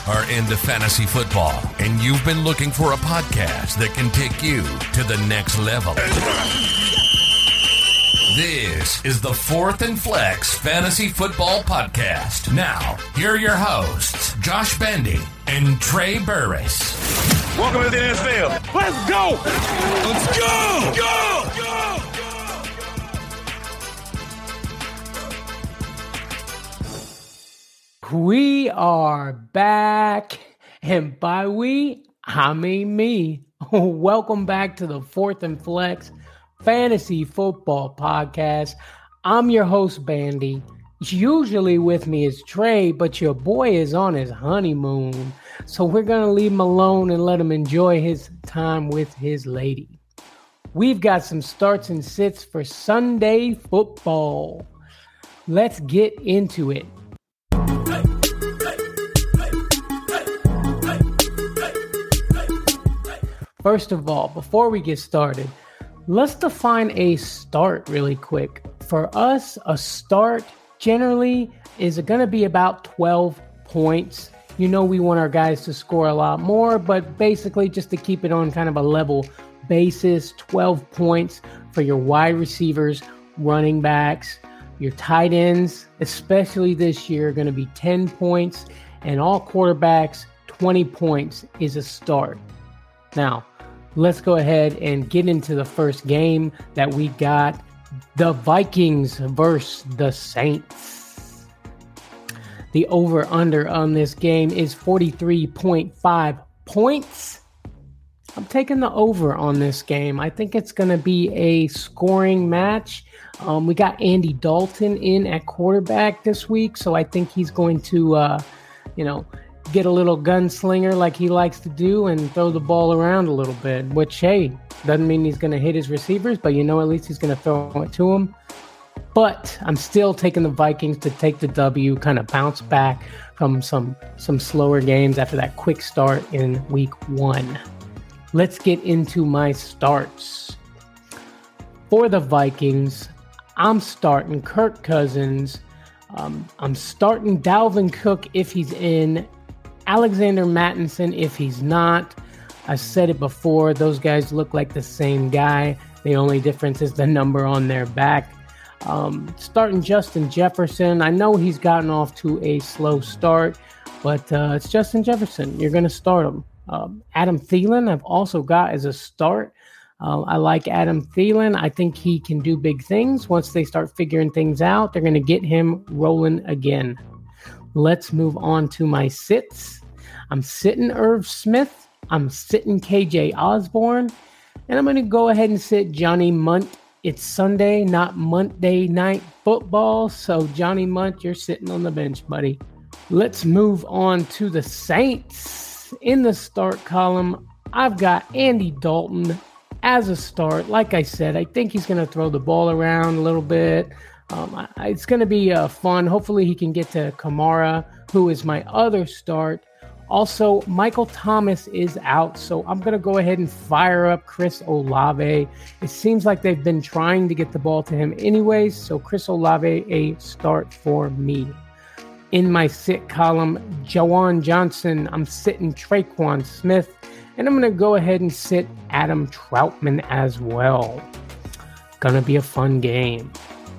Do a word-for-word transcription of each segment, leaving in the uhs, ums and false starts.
are into fantasy football, and you've been looking for a podcast that can take you to the next level. This is the Fourth and Flex Fantasy Football Podcast. Now, here are your hosts, Josh Bandy and Trey Burris. Welcome to the N F L. Let's go! Let's go! Go! Go! We are back, and by we, I mean me. Welcome back to the Fourth and Flex Fantasy Football Podcast. I'm your host, Bandy. Usually with me is Trey, but your boy is on his honeymoon, so we're going to leave him alone and let him enjoy his time with his lady. We've got some starts and sits for Sunday football. Let's get into it. First of all, before we get started, let's define a start really quick. For us, a start generally is going to be about twelve points. You know, we want our guys to score a lot more, but basically just to keep it on kind of a level basis, twelve points for your wide receivers, running backs, your tight ends, especially this year, are going to be ten points, and all quarterbacks, twenty points is a start. Now, let's go ahead and get into the first game that we got. The Vikings versus the Saints. The over-under on this game is forty-three point five points. I'm taking the over on this game. I think it's going to be a scoring match. Um, we got Andy Dalton in at quarterback this week, so I think he's going to, uh, you know, get a little gunslinger like he likes to do and throw the ball around a little bit, which, hey, doesn't mean he's going to hit his receivers, but you know, at least he's going to throw it to him. But I'm still taking the Vikings to take the W, kind of bounce back from some, some slower games after that quick start in week one. Let's get into my starts. For the Vikings, I'm starting Kirk Cousins. Um, I'm starting Dalvin Cook if he's in. Alexander Mattison if he's not. I said it before, those guys look like the same guy. The only difference is the number on their back. Um, starting Justin Jefferson. I know he's gotten off to a slow start, but uh, it's Justin Jefferson. You're going to start him. Um, Adam Thielen I've also got as a start. Uh, I like Adam Thielen. I think he can do big things. Once they start figuring things out, they're going to get him rolling again. Let's move on to my sits. I'm sitting Irv Smith. I'm sitting K J Osborne. And I'm going to go ahead and sit Johnny Munt. It's Sunday, not Monday night football. So Johnny Munt, you're sitting on the bench, buddy. Let's move on to the Saints. In the start column, I've got Andy Dalton as a start. Like I said, I think he's going to throw the ball around a little bit. Um, I, it's going to be uh, fun. Hopefully he can get to Kamara, who is my other start. Also, Michael Thomas is out, so I'm going to go ahead and fire up Chris Olave. It seems like they've been trying to get the ball to him anyways, so Chris Olave, a start for me. In my sit column, Jawan Johnson, I'm sitting Traquan Smith, and I'm going to go ahead and sit Adam Troutman as well. Going to be a fun game.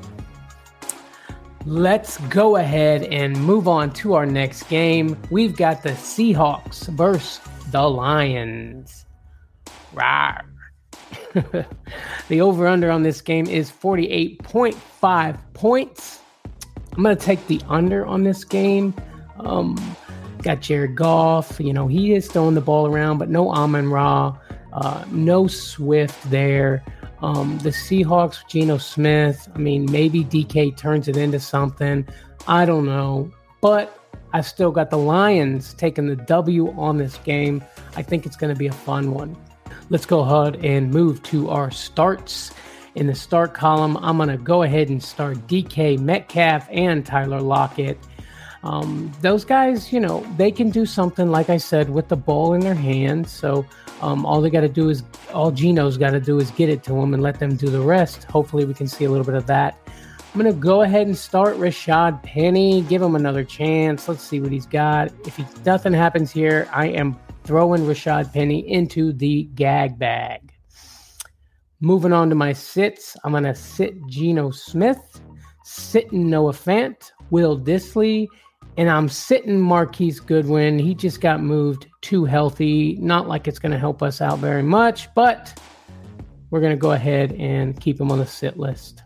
Let's go ahead and move on to our next game. We've got the Seahawks versus the Lions. Rawr. The over-under on this game is forty-eight point five points. I'm going to take the under on this game. Um, got Jared Goff. You know, he is throwing the ball around, but no Amon-Ra. Uh, no Swift there. Um, the Seahawks, Geno Smith, I mean, maybe D K turns it into something. I don't know. But I still got the Lions taking the W on this game. I think it's going to be a fun one. Let's go ahead and move to our starts. In the start column, I'm going to go ahead and start D K Metcalf and Tyler Lockett. Um, those guys, you know, they can do something, like I said, with the ball in their hands. So um, all they got to do is, all Geno's got to do is get it to them and let them do the rest. Hopefully we can see a little bit of that. I'm going to go ahead and start Rashad Penny. Give him another chance. Let's see what he's got. If he, nothing happens here, I am throwing Rashad Penny into the gag bag. Moving on to my sits, I'm going to sit Geno Smith, sitting Noah Fant, Will Dissly, and I'm sitting Marquise Goodwin. He just got moved too healthy. Not like it's going to help us out very much, but we're going to go ahead and keep him on the sit list.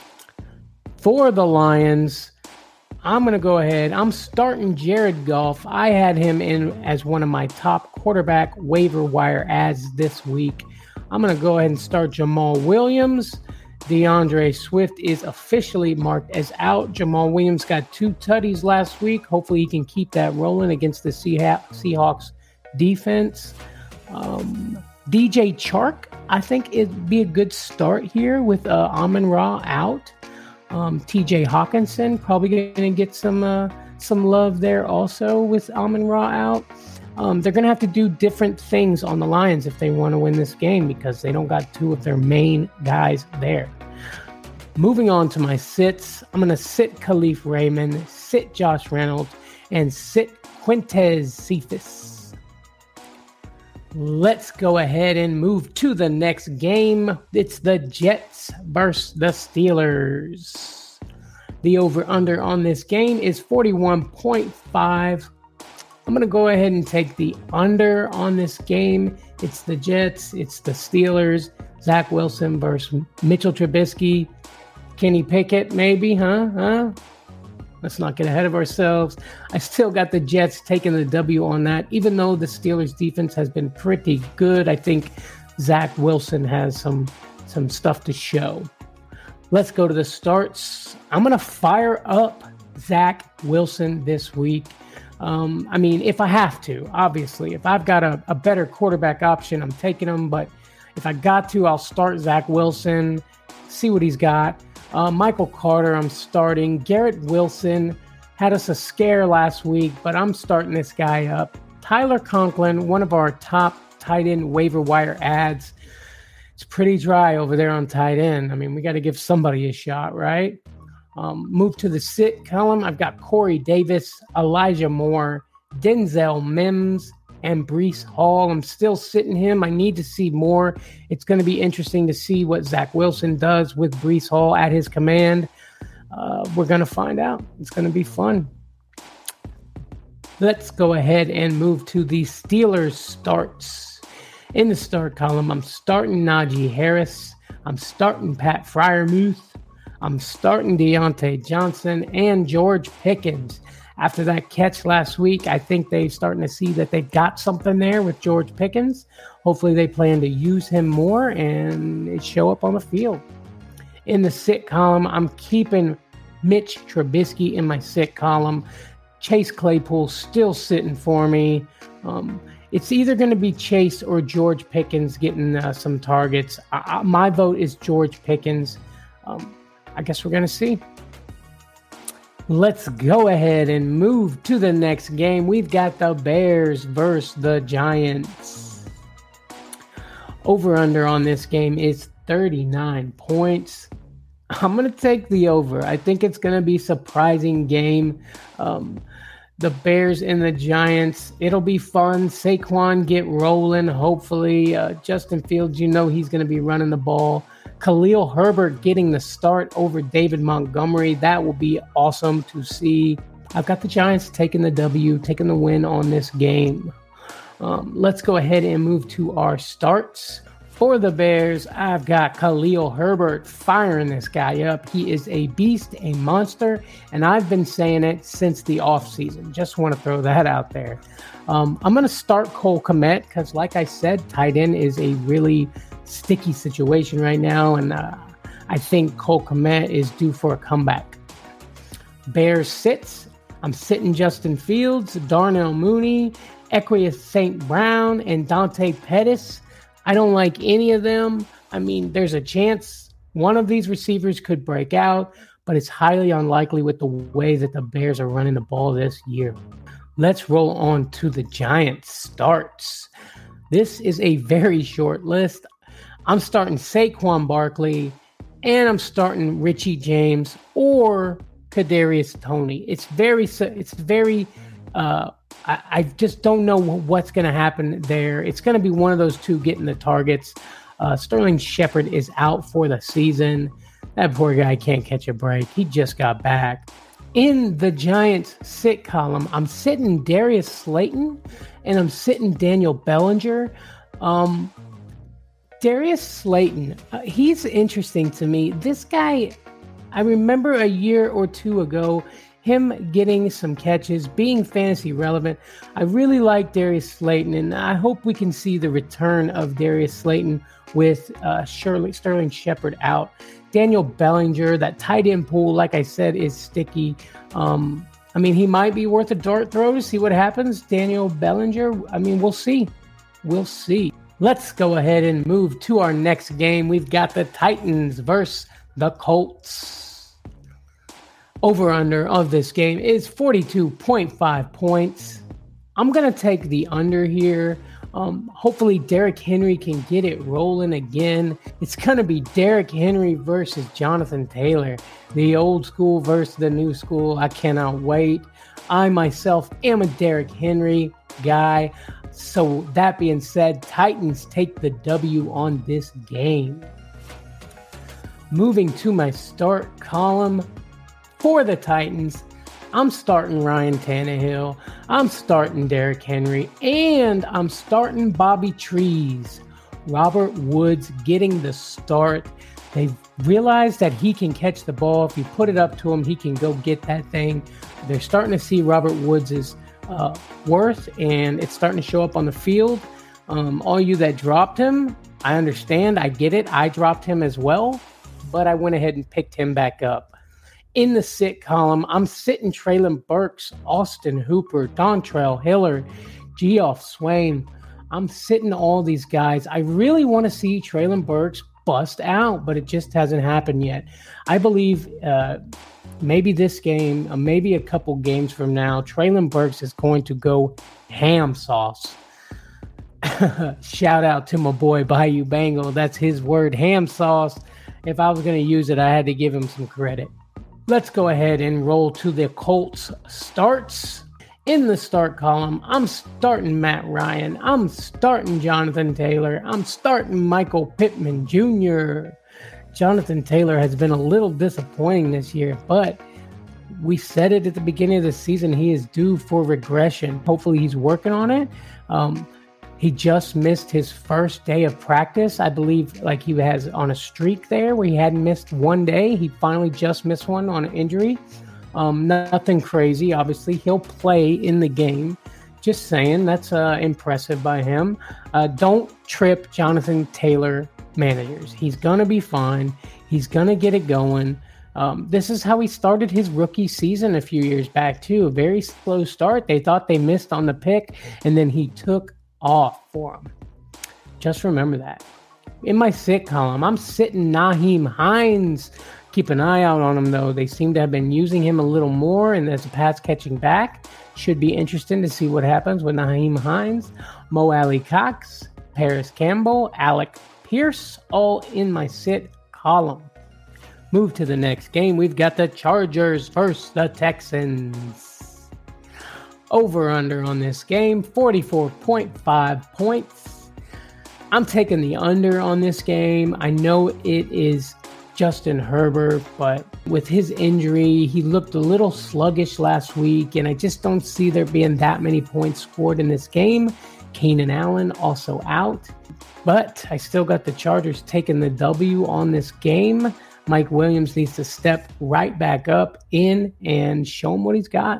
For the Lions, I'm going to go ahead. I'm starting Jared Goff. I had him in as one of my top quarterback waiver wire ads this week. I'm going to go ahead and start Jamal Williams. DeAndre Swift is officially marked as out. Jamal Williams got two tutties last week. Hopefully he can keep that rolling against the Seahawks defense. Um, D J Chark, I think it'd be a good start here with uh, Amon-Ra out. Um, T J Hawkinson probably going to get some uh, some love there also with Amon-Ra out. Um, they're going to have to do different things on the Lions if they want to win this game because they don't got two of their main guys there. Moving on to my sits, I'm going to sit Khalif Raymond, sit Josh Reynolds, and sit Quintez Cephas. Let's go ahead and move to the next game. It's the Jets versus the Steelers. The over-under on this game is forty-one point five. I'm going to go ahead and take the under on this game. It's the Jets. It's the Steelers. Zach Wilson versus Mitchell Trubisky. Kenny Pickett, maybe, huh? Huh? Let's not get ahead of ourselves. I still got the Jets taking the W on that. Even though the Steelers defense has been pretty good, I think Zach Wilson has some, some stuff to show. Let's go to the starts. I'm going to fire up Zach Wilson this week. Um, I mean, if I have to, obviously. If I've got a, a better quarterback option, I'm taking him. But if I got to, I'll start Zach Wilson, see what he's got. Uh, Michael Carter, I'm starting. Garrett Wilson had us a scare last week, but I'm starting this guy up. Tyler Conklin, one of our top tight end waiver wire ads. It's pretty dry over there on tight end. I mean, we got to give somebody a shot, right? Um, move to the sit column. I've got Corey Davis, Elijah Moore, Denzel Mims, and Breece Hall. I'm still sitting him. I need to see more. It's going to be interesting to see what Zach Wilson does with Breece Hall at his command. Uh, we're going to find out. It's going to be fun. Let's go ahead and move to the Steelers starts. In the start column, I'm starting Najee Harris. I'm starting Pat Freiermuth. I'm starting Deontay Johnson and George Pickens. After that catch last week, I think they're starting to see that they've got something there with George Pickens. Hopefully they plan to use him more and it show up on the field. In the sit column, I'm keeping Mitch Trubisky in my sit column. Chase Claypool still sitting for me. Um, it's either going to be Chase or George Pickens getting uh, some targets. I, I, my vote is George Pickens. Um, I guess we're going to see. Let's go ahead and move to the next game. We've got the Bears versus the Giants. Over-under on this game is thirty-nine points. I'm going to take the over. I think it's going to be a surprising game. Um, the Bears and the Giants, it'll be fun. Saquon get rolling, hopefully. Uh, Justin Fields, you know he's going to be running the ball. Khalil Herbert getting the start over David Montgomery. That will be awesome to see. I've got the Giants taking the W, taking the win on this game. Um, let's go ahead and move to our starts. For the Bears, I've got Khalil Herbert firing this guy up. He is a beast, a monster, and I've been saying it since the offseason. Just want to throw that out there. Um, I'm going to start Cole Kmet because, like I said, tight end is a really sticky situation right now, and uh, I think Cole Kmet is due for a comeback. Bears sits. I'm sitting Justin Fields, Darnell Mooney, Equus Saint Brown, and Dante Pettis. I don't like any of them. I mean, there's a chance one of these receivers could break out, but it's highly unlikely with the way that the Bears are running the ball this year. Let's roll on to the Giants starts. This is a very short list. I'm starting Saquon Barkley and I'm starting Richie James or Kadarius Toney. It's very, it's very, uh, I, I just don't know what's going to happen there. It's going to be one of those two getting the targets. Uh, Sterling Shepard is out for the season. That poor guy can't catch a break. He just got back. In the Giants sit column, I'm sitting Darius Slayton and I'm sitting Daniel Bellinger. Um, Darius Slayton, uh, he's interesting to me. This guy, I remember a year or two ago, him getting some catches, being fantasy relevant. I really like Darius Slayton, and I hope we can see the return of Darius Slayton with uh, Shirley, Sterling Shepard out. Daniel Bellinger, that tight end pool, like I said, is sticky. Um, I mean, he might be worth a dart throw to see what happens. Daniel Bellinger, I mean, we'll see. We'll see. Let's go ahead and move to our next game. We've got the Titans versus the Colts. Over-under of this game is forty-two point five points. I'm going to take the under here. Um, hopefully Derrick Henry can get it rolling again. It's going to be Derrick Henry versus Jonathan Taylor. The old school versus the new school. I cannot wait. I myself am a Derrick Henry guy. So that being said, Titans take the W on this game. Moving to my start column for the Titans, I'm starting Ryan Tannehill, I'm starting Derrick Henry, and I'm starting Bobby Trees. Robert Woods getting the start. They've realized that he can catch the ball. If you put it up to him, he can go get that thing. They're starting to see Robert Woods' uh, worth, and it's starting to show up on the field. Um, all you that dropped him, I understand. I get it. I dropped him as well, but I went ahead and picked him back up. In the sit column, I'm sitting Treylon Burks, Austin Hooper, Dontrell Hiller, Geoff Swain. I'm sitting all these guys. I really want to see Treylon Burks bust out, but it just hasn't happened yet. I believe uh, maybe this game, uh, maybe a couple games from now, Treylon Burks is going to go ham sauce. Shout out to my boy Bayou Bengal. That's his word, ham sauce. If I was going to use it, I had to give him some credit. Let's go ahead and roll to the Colts starts. In the start column, I'm starting Matt Ryan. I'm starting Jonathan Taylor. I'm starting Michael Pittman Junior Jonathan Taylor has been a little disappointing this year, but we said it at the beginning of the season. He is due for regression. Hopefully he's working on it. Um, He just missed his first day of practice. I believe like he has on a streak there where he hadn't missed one day. He finally just missed one on an injury. Um, nothing crazy. Obviously, he'll play in the game. Just saying, that's uh, impressive by him. Uh, don't trip Jonathan Taylor managers. He's going to be fine. He's going to get it going. Um, this is how he started his rookie season a few years back, too. A very slow start. They thought they missed on the pick, and then he took off for him. Just remember that. In my sit column, I'm sitting Nyheim Hines. Keep an eye out on him, though. They seem to have been using him a little more, and as a pass catching back, should be interesting to see what happens with Nyheim Hines. Mo Alley Cox, Paris Campbell, Alec Pierce, all in my sit column. Move to the next game. We've got the Chargers versus the Texans. Over under on this game, forty-four point five points. I'm taking the under on this game. I know it is Justin Herbert, but with his injury, he looked a little sluggish last week, and I just don't see there being that many points scored in this game. Keenan Allen also out, but I still got the Chargers taking the W on this game. Mike Williams needs to step right back up in and show him what he's got.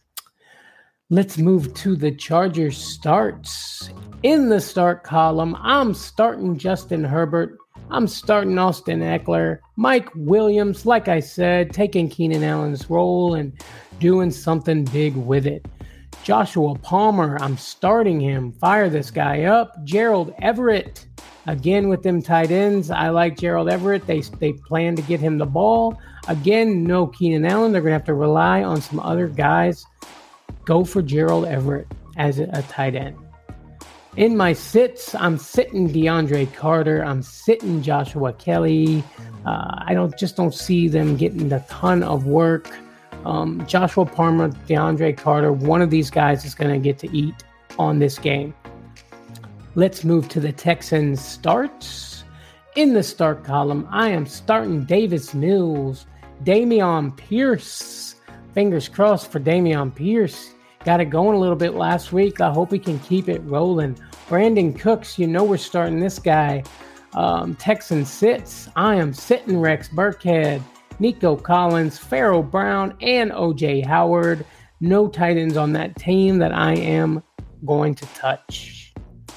Let's move to the Chargers starts. In the start column, I'm starting Justin Herbert. I'm starting Austin Eckler. Mike Williams, like I said, taking Keenan Allen's role and doing something big with it. Joshua Palmer, I'm starting him. Fire this guy up. Gerald Everett, again with them tight ends. I like Gerald Everett. They, they plan to get him the ball. Again, no Keenan Allen. They're going to have to rely on some other guys. Go for Gerald Everett as a tight end. In my sits, I'm sitting DeAndre Carter. I'm sitting Joshua Kelly. Uh, I don't just don't see them getting a ton of work. Um, Joshua Palmer, DeAndre Carter, one of these guys is going to get to eat on this game. Let's move to the Texans starts. In the start column, I am starting Davis Mills, Dameon Pierce. Fingers crossed for Dameon Pierce. Got it going a little bit last week. I hope he can keep it rolling. Brandon Cooks, you know we're starting this guy. Um, Texan sits. I am sitting Rex Burkhead, Nico Collins, Pharaoh Brown, and O J Howard. No tight ends on that team that I am going to touch.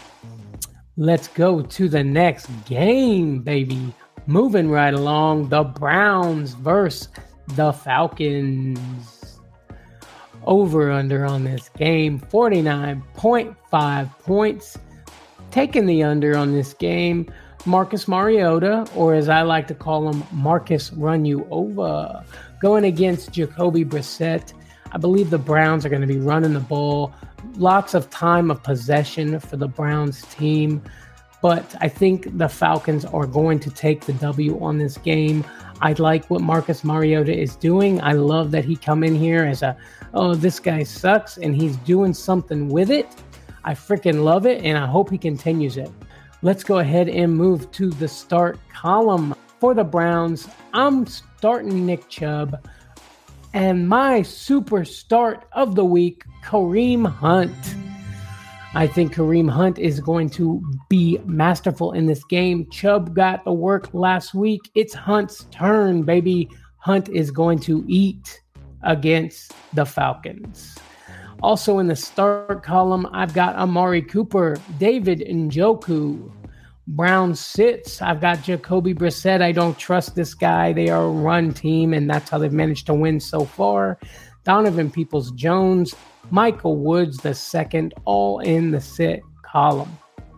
Let's go to the next game, baby. Moving right along, the Browns versus the Falcons. Over under on this game, forty-nine point five points. Taking the under on this game, Marcus Mariota, or as I like to call him, Marcus Run You Over, going against Jacoby Brissett. I believe the Browns are going to be running the ball. Lots of time of possession for the Browns team, but I think the Falcons are going to take the W on this game. I like what Marcus Mariota is doing. I love that he come in here as a, oh, this guy sucks, and he's doing something with it. I freaking love it, and I hope he continues it. Let's go ahead and move to the start column. For the Browns, I'm starting Nick Chubb, and my super start of the week, Kareem Hunt. I think Kareem Hunt is going to be masterful in this game. Chubb got the work last week. It's Hunt's turn, baby. Hunt is going to eat against the Falcons. Also in the start column, I've got Amari Cooper, David Njoku. Brown sits. I've got Jacoby Brissett. I don't trust this guy. They are a run team, and that's how they've managed to win so far. Donovan Peoples-Jones, Michael Woods the second, all in the sit column.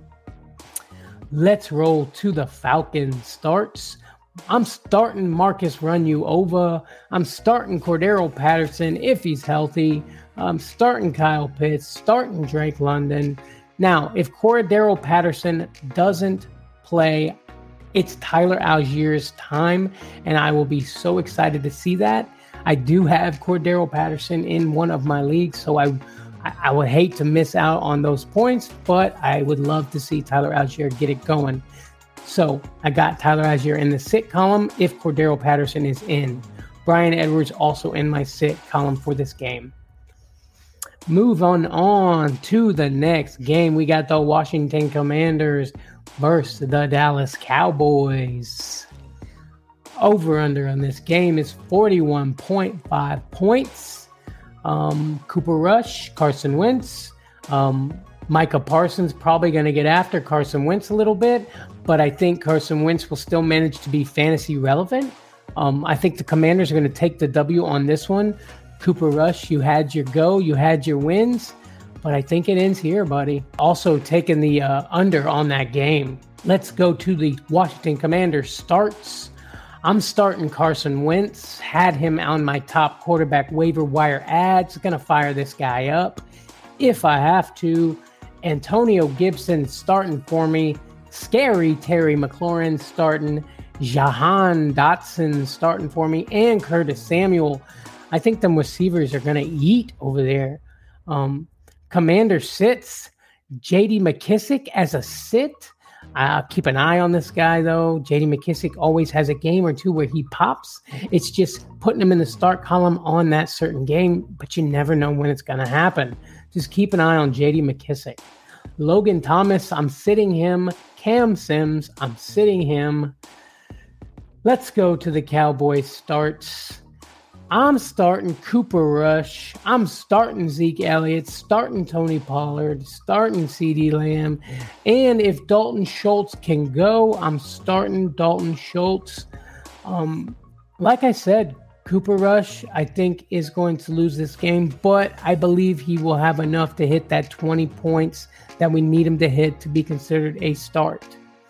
Let's roll to the Falcons starts. I'm starting Marcus Run You Over. I'm starting Cordero Patterson if he's healthy. I'm starting Kyle Pitts, starting Drake London. Now, if Cordero Patterson doesn't play, it's Tyler Allgeier's time, and I will be so excited to see that. I do have Cordero Patterson in one of my leagues, so I I would hate to miss out on those points, but I would love to see Tyler Allgeier get it going. So I got Tyler Allgeier in the sit column if Cordero Patterson is in. Bryan Edwards also in my sit column for this game. Move on on to the next game. We got the Washington Commanders versus the Dallas Cowboys. Over under on this game is forty-one point five points. Um, Cooper Rush, Carson Wentz, um, Micah Parsons probably going to get after Carson Wentz a little bit, but I think Carson Wentz will still manage to be fantasy relevant. Um, I think the Commanders are going to take the W on this one. Cooper Rush, you had your go, you had your wins, but I think it ends here, buddy. Also taking the uh, under on that game. Let's go to the Washington Commanders starts. I'm starting Carson Wentz. Had him on my top quarterback waiver wire ads. Going to fire this guy up if I have to. Antonio Gibson starting for me. Scary Terry McLaurin starting. Jahan Dotson starting for me. And Curtis Samuel. I think them receivers are going to eat over there. Um, Commander sits. J D McKissick as a sit. Uh, keep an eye on this guy, though. J D McKissick always has a game or two where he pops. It's just putting him in the start column on that certain game, but you never know when it's going to happen. Just keep an eye on J D McKissick. Logan Thomas, I'm sitting him. Cam Sims, I'm sitting him. Let's go to the Cowboys starts. I'm starting Cooper Rush. I'm starting Zeke Elliott, starting Tony Pollard, starting CeeDee Lamb. And if Dalton Schultz can go, I'm starting Dalton Schultz. Um, like I said, Cooper Rush, I think, is going to lose this game, but I believe he will have enough to hit that twenty points that we need him to hit to be considered a start.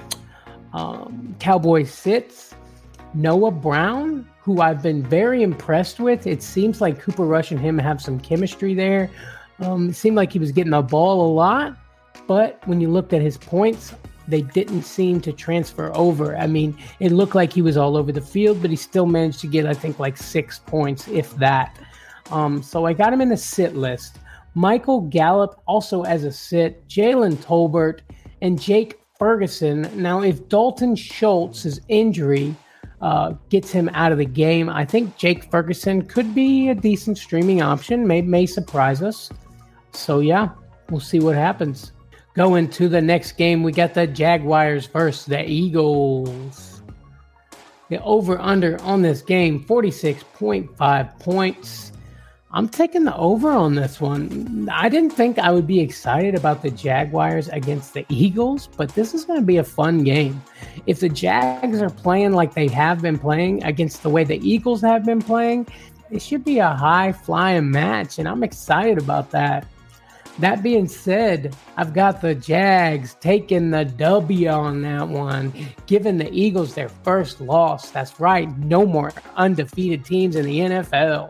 Um, Cowboys sits. Noah Brown, who I've been very impressed with. It seems like Cooper Rush and him have some chemistry there. Um, it seemed like he was getting the ball a lot. but when you looked at his points, they didn't seem to transfer over. I mean, it looked like he was all over the field, but he still managed to get, I think, like six points, if that. Um, so I got him in the sit list. Michael Gallup also as a sit, Jalen Tolbert, and Jake Ferguson. Now, if Dalton Schultz's injury uh, gets him out of the game, I think Jake Ferguson could be a decent streaming option, may, may surprise us. So, yeah, we'll see what happens. Going to the next game, we got the Jaguars versus the Eagles. The over-under on this game, forty-six point five points. I'm taking the over on this one. I didn't think I would be excited about the Jaguars against the Eagles, but this is going to be a fun game. If the Jags are playing like they have been playing against the way the Eagles have been playing, it should be a high-flying match, and I'm excited about that. That being said, I've got the Jags taking the W on that one, giving the Eagles their first loss. That's right, no more undefeated teams in the N F L.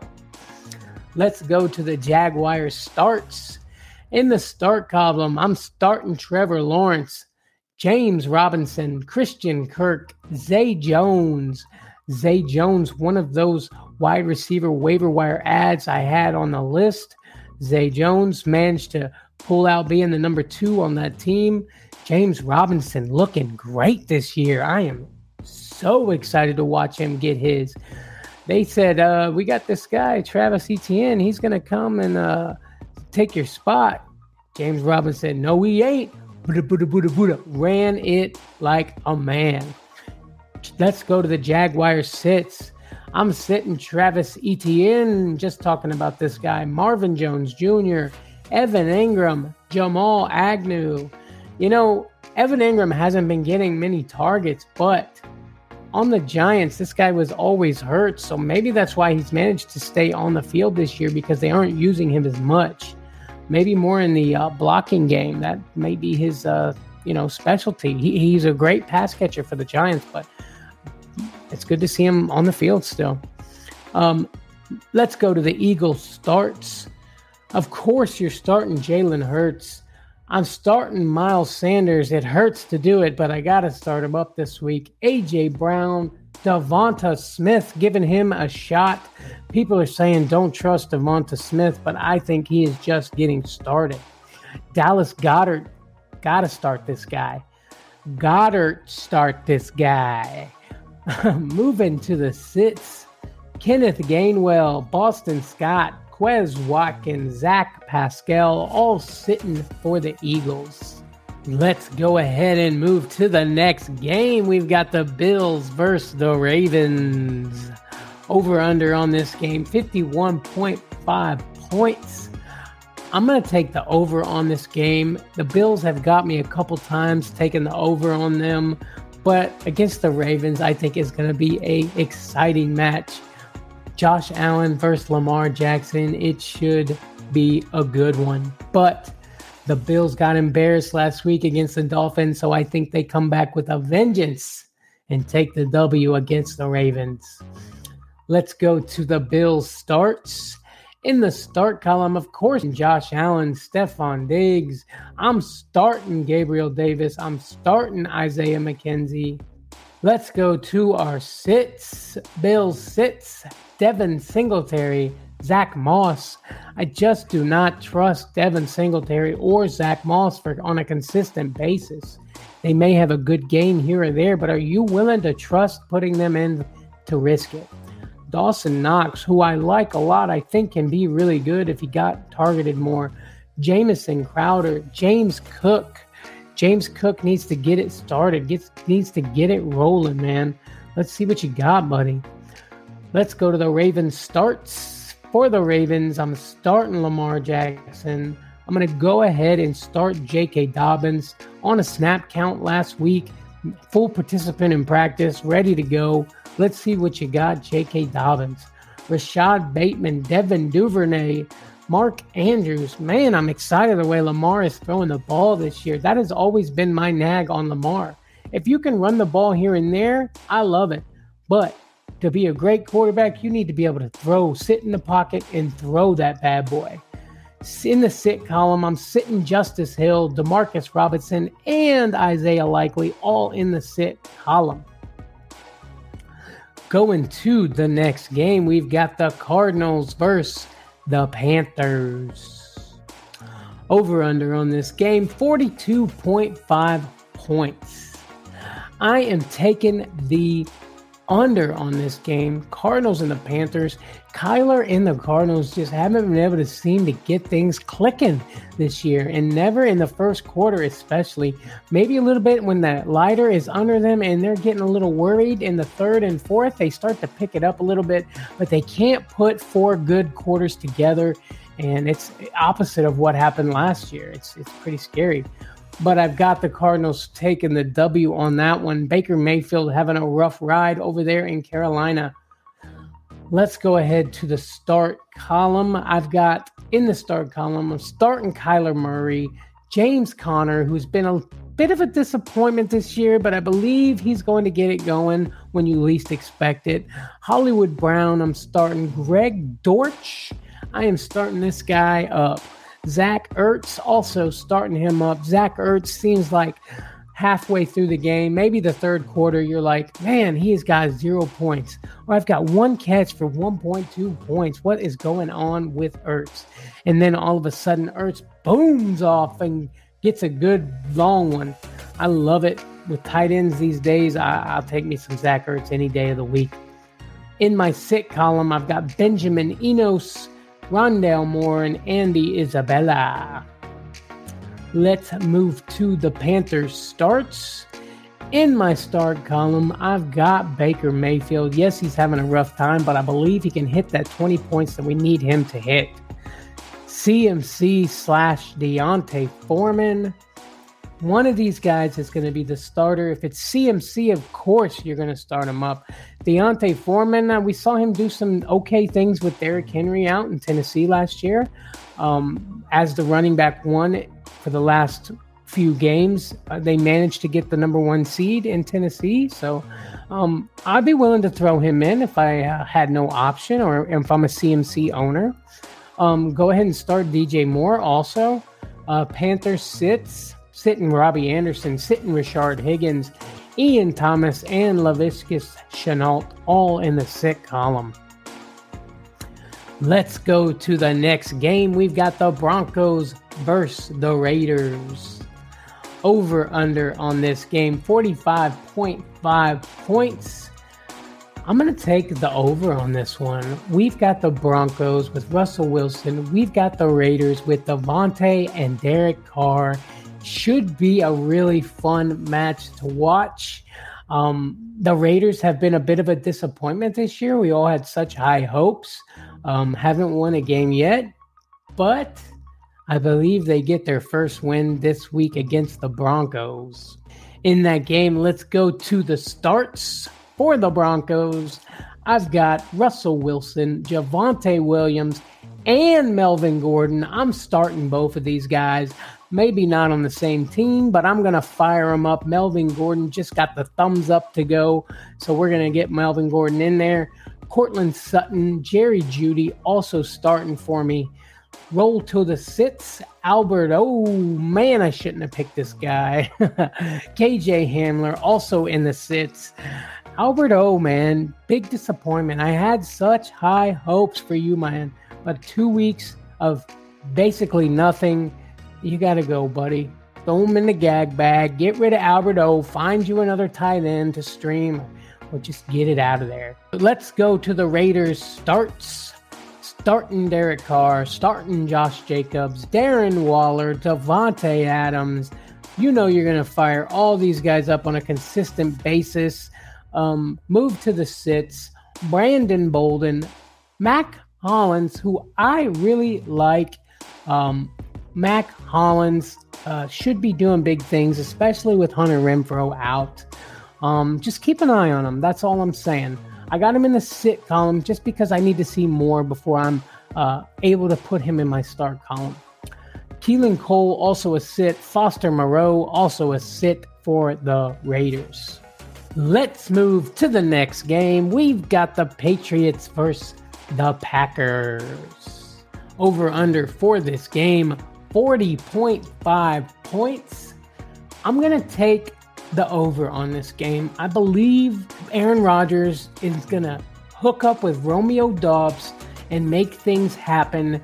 Let's go to the Jaguars starts. In the start column, I'm starting Trevor Lawrence, James Robinson, Christian Kirk, Zay Jones. Zay Jones, one of those wide receiver waiver wire ads I had on the list. Zay Jones managed to pull out being the number two on that team. James Robinson looking great this year. I am so excited to watch him get his. They said, uh, we got this guy, Travis Etienne. He's going to come and uh, take your spot. James Robinson said, no, he ain't. Buddha, Buddha, Buddha, Buddha. Ran it like a man. Let's go to the Jaguars sits. I'm sitting Travis Etienne, just talking about this guy, Marvin Jones Junior, Evan Ingram, Jamal Agnew. You know, Evan Ingram hasn't been getting many targets, but on the Giants, this guy was always hurt, so maybe that's why he's managed to stay on the field this year, because they aren't using him as much. Maybe more in the uh, blocking game. That may be his, uh, you know, specialty. He, he's a great pass catcher for the Giants, but it's good to see him on the field still. Um, let's go to the Eagles starts. Of course, you're starting Jalen Hurts. I'm starting Miles Sanders. It hurts to do it, but I got to start him up this week. A J Brown, Devonta Smith, giving him a shot. People are saying don't trust Devonta Smith, but I think he is just getting started. Dallas Goedert, got to start this guy. Goddard, start this guy. Moving to the sits, Kenneth Gainwell, Boston Scott, Quez Watkins, Zach Pascal, all sitting for the Eagles. Let's go ahead and move to the next game. We've got the Bills versus the Ravens. Over under on this game, fifty-one point five points. I'm going to take the over on this game. The Bills have got me a couple times taking the over on them. But against the Ravens, I think it's going to be a exciting match. Josh Allen versus Lamar Jackson. It should be a good one. But the Bills got embarrassed last week against the Dolphins, so I think they come back with a vengeance and take the W against the Ravens. Let's go to the Bills starts. In the start column, of course, Josh Allen, Stephon Diggs. I'm starting Gabriel Davis. I'm starting Isaiah McKenzie. Let's go to our sits. Bills sits. Devin Singletary, Zach Moss. I just do not trust Devin Singletary or Zach Moss for on a consistent basis. They may have a good game here or there, but are you willing to trust putting them in to risk it? Dawson Knox, who I like a lot, I think can be really good if he got targeted more. Jamison Crowder, James Cook. James Cook needs to get it started, gets, needs to get it rolling, man. Let's see what you got, buddy. Let's go to the Ravens starts. For the Ravens, I'm starting Lamar Jackson. I'm going to go ahead and start J K. Dobbins on a snap count last week. Full participant in practice, ready to go. Let's see what you got, J K. Dobbins. Rashad Bateman, Devin Duvernay, Mark Andrews. Man, I'm excited the way Lamar is throwing the ball this year. That has always been my nag on Lamar. If you can run the ball here and there, I love it. But to be a great quarterback, you need to be able to throw, sit in the pocket, and throw that bad boy. In the sit column, I'm sitting Justice Hill, Demarcus Robinson, and Isaiah Likely all in the sit column. Going to the next game, we've got the Cardinals versus the Panthers. Over under on this game, forty-two point five points. I am taking the under on this game. Cardinals and the Panthers. Kyler and the Cardinals just haven't been able to seem to get things clicking this year, and never in the first quarter especially. Maybe a little bit when the lighter is under them and they're getting a little worried in the third and fourth. They start to pick it up a little bit, but they can't put four good quarters together, and it's opposite of what happened last year. It's it's pretty scary. But I've got the Cardinals taking the W on that one. Baker Mayfield having a rough ride over there in Carolina. Let's go ahead to the start column. I've got in the start column, I'm starting Kyler Murray, James Conner, who's been a bit of a disappointment this year, but I believe he's going to get it going when you least expect it. Hollywood Brown, I'm starting Greg Dortch. I am starting this guy up. Zach Ertz, also starting him up. Zach Ertz seems like halfway through the game, maybe the third quarter, you're like, man, he has got zero points. Or I've got one catch for one point two points. What is going on with Ertz? And then all of a sudden, Ertz booms off and gets a good long one. I love it. With tight ends these days, I, I'll take me some Zach Ertz any day of the week. In my sit column, I've got Benjamin Enos, Rondale Moore, and Andy Isabella. Let's move to the Panthers starts. In my start column, I've got Baker Mayfield. Yes, he's having a rough time, but I believe he can hit that twenty points that we need him to hit. C M C slash Deontay Foreman. One of these guys is going to be the starter. If it's C M C, of course, you're going to start him up. Deontay Foreman, uh, we saw him do some okay things with Derrick Henry out in Tennessee last year. Um, as the running back one for the last few games, uh, they managed to get the number one seed in Tennessee. So um, I'd be willing to throw him in if I uh, had no option, or if I'm a C M C owner. Um, go ahead and start D J Moore also. Uh, Panthers sits. Sitting Robbie Anderson, sitting Rashard Higgins, Ian Thomas, and Laviska Shenault all in the sit column. Let's go to the next game. We've got the Broncos versus the Raiders. Over under on this game, forty-five point five points. I'm going to take the over on this one. We've got the Broncos with Russell Wilson. We've got the Raiders with Devontae and Derek Carr. Should be a really fun match to watch. Um, the Raiders have been a bit of a disappointment this year. We all had such high hopes. Um, haven't won a game yet, but I believe they get their first win this week against the Broncos. In that game, let's go to the starts for the Broncos. I've got Russell Wilson, Javonte Williams, and Melvin Gordon. I'm starting both of these guys. Maybe not on the same team, but I'm going to fire them up. Melvin Gordon just got the thumbs up to go, so we're going to get Melvin Gordon in there. Cortland Sutton, Jerry Jeudy also starting for me. Roll to the sits. Albert, oh man, I shouldn't have picked this guy. K J Hamler also in the sits. Albert, oh man, big disappointment. I had such high hopes for you, man, but two weeks of basically nothing. You got to go, buddy. Throw him in the gag bag. Get rid of Albert O. Find you another tight end to stream, or just get it out of there. Let's go to the Raiders starts. Starting Derek Carr, starting Josh Jacobs, Darren Waller, Devontae Adams. You know you're going to fire all these guys up on a consistent basis. Um, move to the sits. Brandon Bolden, Mac Hollins, who I really like. Um, Mac Hollins uh, should be doing big things, especially with Hunter Renfrow out. Um, just keep an eye on him. That's all I'm saying. I got him in the sit column just because I need to see more before I'm uh, able to put him in my start column. Keelan Cole, also a sit. Foster Moreau, also a sit for the Raiders. Let's move to the next game. We've got the Patriots versus the Packers. over under for this game, forty point five points. I'm going to take the over on this game. I believe Aaron Rodgers is going to hook up with Romeo Doubs and make things happen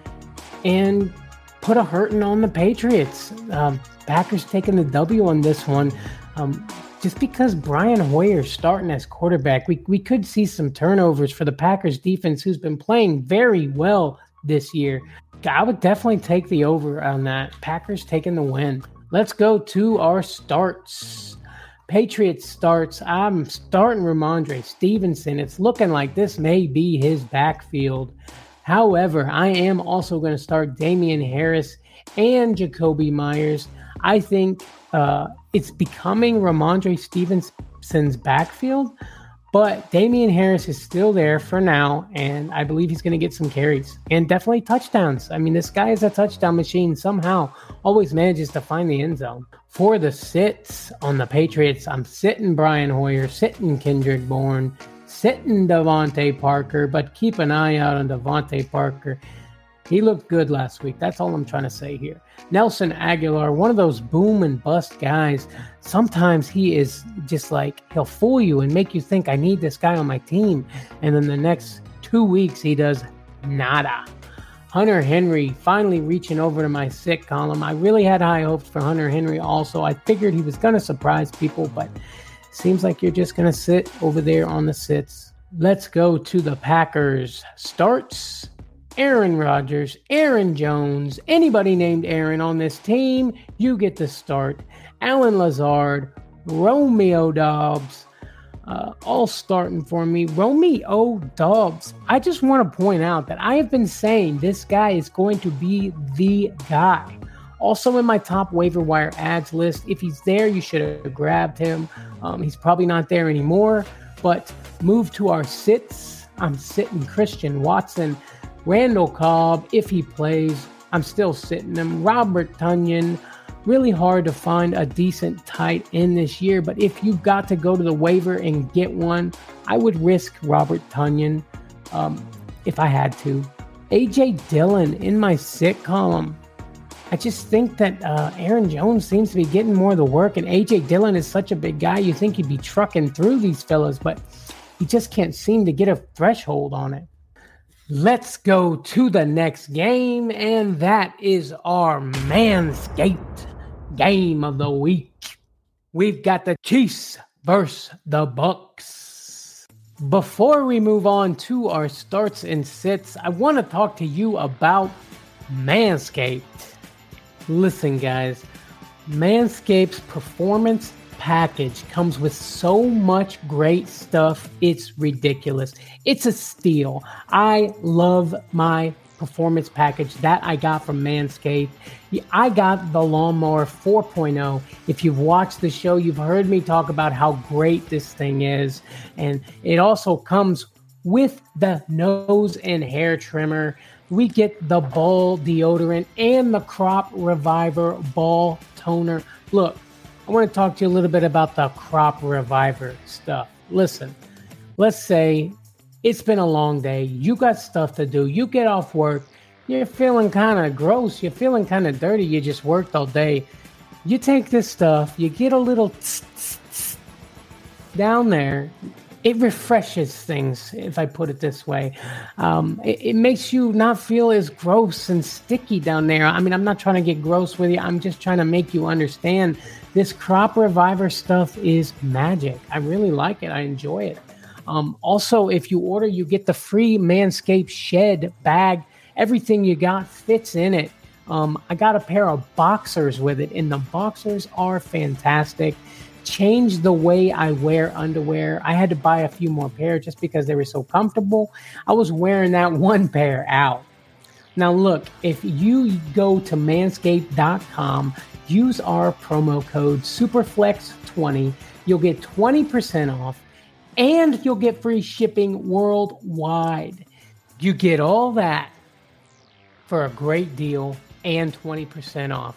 and put a hurting on the Patriots. Um, Packers taking the W on this one. Um, just because Brian Hoyer's starting as quarterback, we, we could see some turnovers for the Packers defense, who's been playing very well this year. I would definitely take the over on that. Packers taking the win. Let's go to our starts. Patriots starts. I'm starting Ramondre Stevenson. It's looking like this may be his backfield. However, I am also going to start Damian Harris and Jacoby Myers. I think uh, it's becoming Ramondre Stevenson's backfield, but Damian Harris is still there for now, and I believe he's going to get some carries and definitely touchdowns. I mean, this guy is a touchdown machine. Somehow always manages to find the end zone. For the sits on the Patriots, I'm sitting Brian Hoyer, sitting Kendrick Bourne, sitting Devontae Parker, but keep an eye out on Devontae Parker. He looked good last week. That's all I'm trying to say here. Nelson Aguilar, one of those boom and bust guys. Sometimes he is just like, he'll fool you and make you think I need this guy on my team. And then the next two weeks, he does nada. Hunter Henry finally reaching over to my sit column. I really had high hopes for Hunter Henry also. I figured he was going to surprise people, but seems like you're just going to sit over there on the sits. Let's go to the Packers. Starts Aaron Rodgers, Aaron Jones, anybody named Aaron on this team, you get to start. Allen Lazard, Romeo Doubs, uh, all starting for me. Romeo Doubs, I just want to point out that I have been saying this guy is going to be the guy. Also in my top waiver wire ads list, if he's there, you should have grabbed him. Um, he's probably not there anymore, but move to our sits. I'm sitting Christian Watson, Randall Cobb, if he plays, I'm still sitting him. Robert Tonyan, really hard to find a decent tight end this year, but if you've got to go to the waiver and get one, I would risk Robert Tonyan um, if I had to. A J Dillon in my sit column. I just think that uh, Aaron Jones seems to be getting more of the work, and A J Dillon is such a big guy, you think he'd be trucking through these fellas, but he just can't seem to get a threshold on it. Let's go to the next game, and that is our Manscaped game of the week. We've got the Chiefs versus the Bucks. Before we move on to our starts and sits, I want to talk to you about Manscaped. Listen, guys, Manscaped's performance package comes with so much great stuff. It's ridiculous. It's a steal. I love my performance package that I got from Manscaped. I got the Lawnmower four point oh. If you've watched the show, you've heard me talk about how great this thing is. And it also comes with the nose and hair trimmer. We get the ball deodorant and the Crop Reviver ball toner. Look, I want to talk to you a little bit about the Crop Reviver stuff. Listen, let's say it's been a long day. You got stuff to do. You get off work. You're feeling kind of gross. You're feeling kind of dirty. You just worked all day. You take this stuff. You get a little tss, tss, tss down there. It refreshes things, if I put it this way. Um, it, it makes you not feel as gross and sticky down there. I mean, I'm not trying to get gross with you. I'm just trying to make you understand this Crop Reviver stuff is magic. I really like it. I enjoy it. Um, also, if you order, you get the free Manscaped Shed bag. Everything you got fits in it. Um, I got a pair of boxers with it, and the boxers are fantastic. Changed the way I wear underwear. I had to buy a few more pairs just because they were so comfortable. I was wearing that one pair out. Now look, if you go to manscaped dot com, use our promo code superflex twenty, you'll get twenty percent off and you'll get free shipping worldwide. You get all that for a great deal and twenty percent off.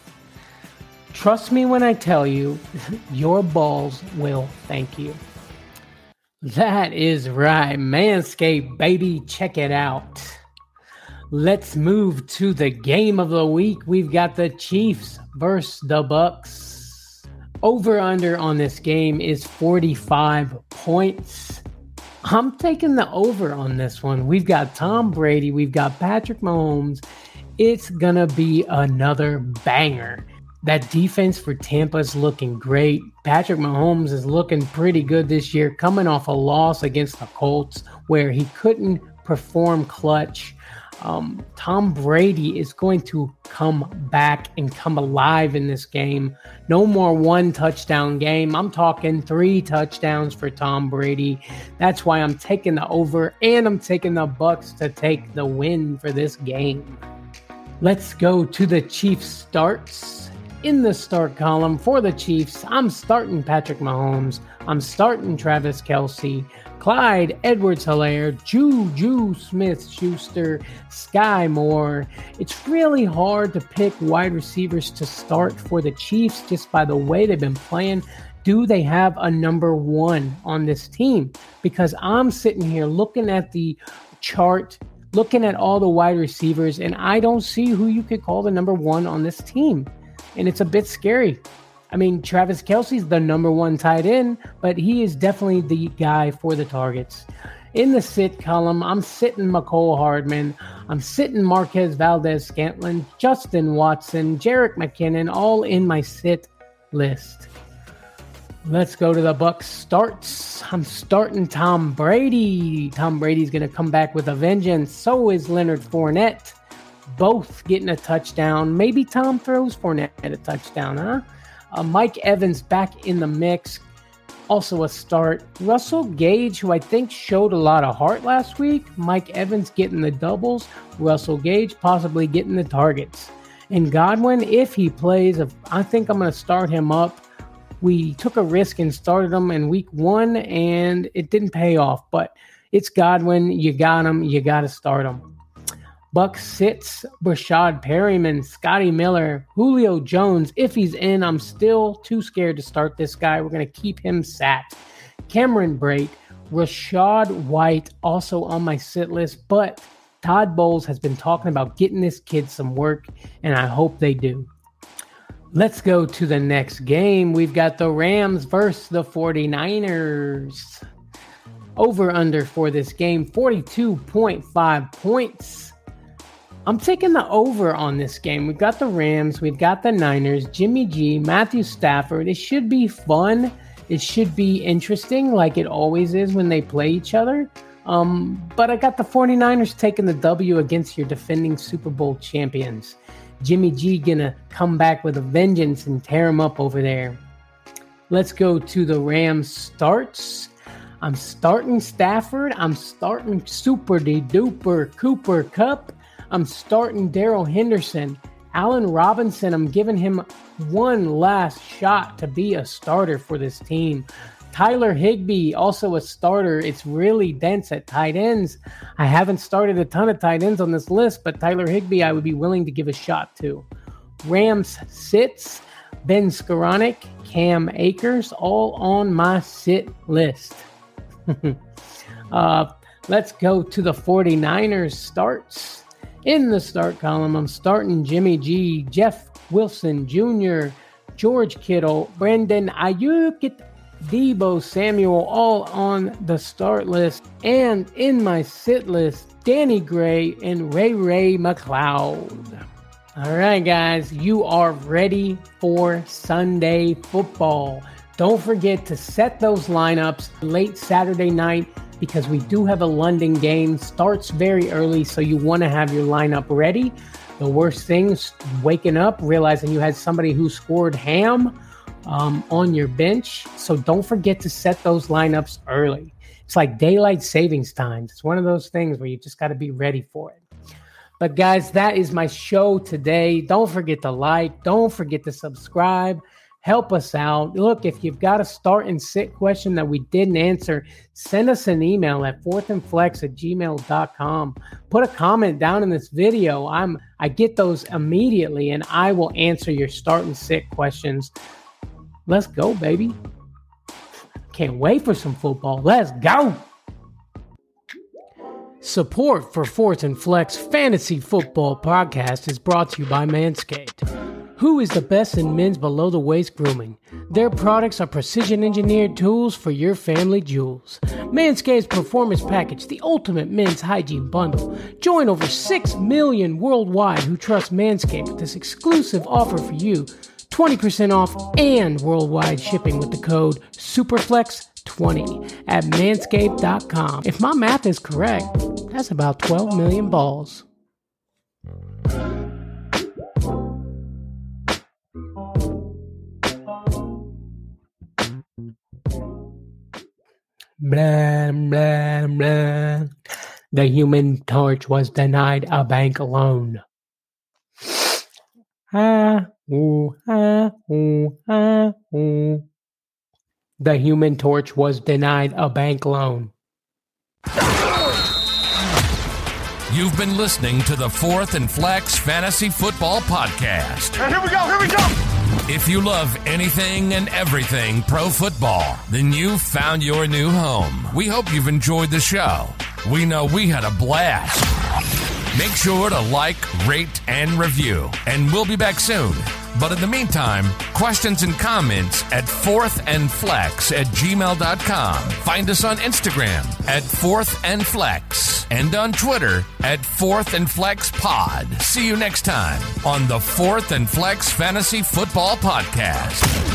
Trust me when I tell you, your balls will thank you. That is right. Manscaped, baby. Check it out. Let's move to the game of the week. We've got the Chiefs versus the Bucks. Over under on this game is forty-five points. I'm taking the over on this one. We've got Tom Brady. We've got Patrick Mahomes. It's going to be another banger. That defense for Tampa is looking great. Patrick Mahomes is looking pretty good this year, coming off a loss against the Colts where he couldn't perform clutch. Um, Tom Brady is going to come back and come alive in this game. No more one touchdown game. I'm talking three touchdowns for Tom Brady. That's why I'm taking the over, and I'm taking the Bucks to take the win for this game. Let's go to the Chiefs starts. In the start column for the Chiefs, I'm starting Patrick Mahomes. I'm starting Travis Kelce, Clyde Edwards-Helaire, Juju Smith-Schuster, Sky Moore. It's really hard to pick wide receivers to start for the Chiefs just by the way they've been playing. Do they have a number one on this team? Because I'm sitting here looking at the chart, looking at all the wide receivers, and I don't see who you could call the number one on this team. And it's a bit scary. I mean, Travis Kelce's the number one tight end, but he is definitely the guy for the targets. In the sit column, I'm sitting Mecole Hardman. I'm sitting Marquez Valdes-Scantling, Justin Watson, Jerick McKinnon, all in my sit list. Let's go to the Bucs starts. I'm starting Tom Brady. Tom Brady's going to come back with a vengeance. So is Leonard Fournette. Both getting a touchdown. Maybe Tom throws Fournette a touchdown, huh? Uh, Mike Evans back in the mix. Also a start. Russell Gage, who I think showed a lot of heart last week. Mike Evans getting the doubles. Russell Gage possibly getting the targets. And Godwin, if he plays, I think I'm going to start him up. We took a risk and started him in week one, and it didn't pay off. But it's Godwin. You got him. You got to start him. Bucs sits Brashad Perryman, Scotty Miller, Julio Jones. If he's in, I'm still too scared to start this guy. We're going to keep him sat. Cameron Brate, Rachaad White, also on my sit list. But Todd Bowles has been talking about getting this kid some work, and I hope they do. Let's go to the next game. We've got the Rams versus the 49ers. Over-under for this game, forty-two point five points. I'm taking the over on this game. We've got the Rams. We've got the Niners. Jimmy G, Matthew Stafford. It should be fun. It should be interesting like it always is when they play each other. Um, but I got the 49ers taking the W against your defending Super Bowl champions. Jimmy G gonna come back with a vengeance and tear them up over there. Let's go to the Rams starts. I'm starting Stafford. I'm starting Super De Duper Cooper Kupp. I'm starting Darrell Henderson. Allen Robinson, I'm giving him one last shot to be a starter for this team. Tyler Higbee, also a starter. It's really dense at tight ends. I haven't started a ton of tight ends on this list, but Tyler Higbee I would be willing to give a shot to. Rams sits, Ben Skoranek, Cam Akers, all on my sit list. uh, let's go to the 49ers starts. In the start column, I'm starting Jimmy G, Jeff Wilson Junior, George Kittle, Brandon Ayuk, Deebo Samuel, all on the start list. And in my sit list, Danny Gray and Ray Ray McCloud. All right, guys, you are ready for Sunday football. Don't forget to set those lineups late Saturday night, because we do have a London game. Starts very early, so you want to have your lineup ready. The worst thing is waking up, realizing you had somebody who scored ham um, on your bench. So don't forget to set those lineups early. It's like daylight savings times. It's one of those things where you just got to be ready for it. But guys, that is my show today. Don't forget to like. Don't forget to subscribe. Help us out. Look, if you've got a start and sit question that we didn't answer, send us an email at fourthandflex at gmail dot com. Put a comment down in this video. I'm I get those immediately, and I will answer your start and sit questions. Let's go, baby. Can't wait for some football. Let's go. Support for Fourth and Flex Fantasy Football Podcast is brought to you by Manscaped. Who is the best in men's below-the-waist grooming? Their products are precision-engineered tools for your family jewels. Manscaped's Performance Package, the ultimate men's hygiene bundle. Join over six million worldwide who trust Manscaped with this exclusive offer for you. twenty percent off and worldwide shipping with the code SUPERFLEX twenty at manscaped dot com. If my math is correct, that's about twelve million balls. Blah, blah, blah. The Human Torch was denied a bank loan. Ah, ooh, ah, ooh, ah, ooh. The Human Torch was denied a bank loan. You've been listening to the Fourth and Flex Fantasy Football Podcast. And here we go, here we go! If you love anything and everything pro football, then you've found your new home. We hope you've enjoyed the show. We know we had a blast. Make sure to like, rate, and review, and we'll be back soon. But in the meantime, questions and comments at fourthandflex at gmail dot com. Find us on Instagram at fourthandflex and on Twitter at fourthandflexpod. See you next time on the Fourth and Flex Fantasy Football Podcast.